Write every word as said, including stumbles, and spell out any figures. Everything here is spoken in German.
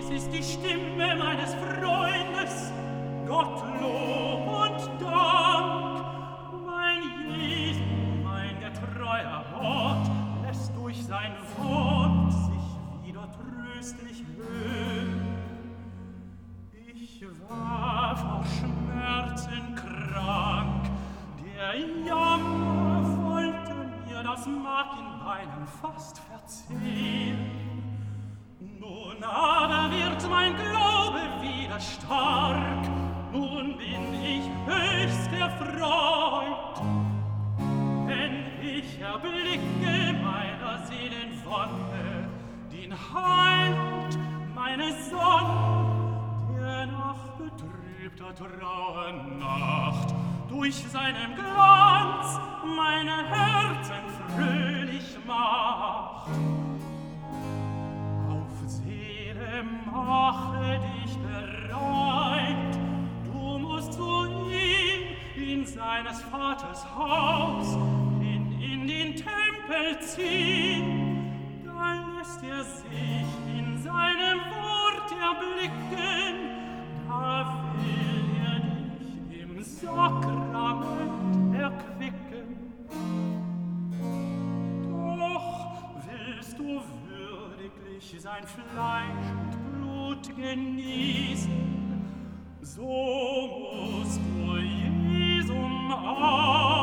ist die Stimme meines Freundes, Gott Lob und Dank. Mein Jesu, mein getreuer Hort, lässt durch sein Wort sich wieder tröstlich hören. Ich war vor Schmerzen krank, der Jammer wollte mir das Mark in Beinen fast verzehren. Nun aber wird mein Glaube wieder stark, nun bin ich höchst erfreut, denn ich erblicke meiner Seelen Wonne, den Heiland, meine Sonne, der nach betrübter Trauer Nacht durch seinen Glanz meine Herzen fröhlich macht. Auf Seele, mache dich bereit, du musst zu ihm in seines Vaters Haus, in, in den Tempel ziehen. Da lässt er sich in seinem Wort erblicken, da will er dich im Sakrament erquicken. Doch willst du würdiglich sein Fleisch und Blut genießen, so musst du Jesum an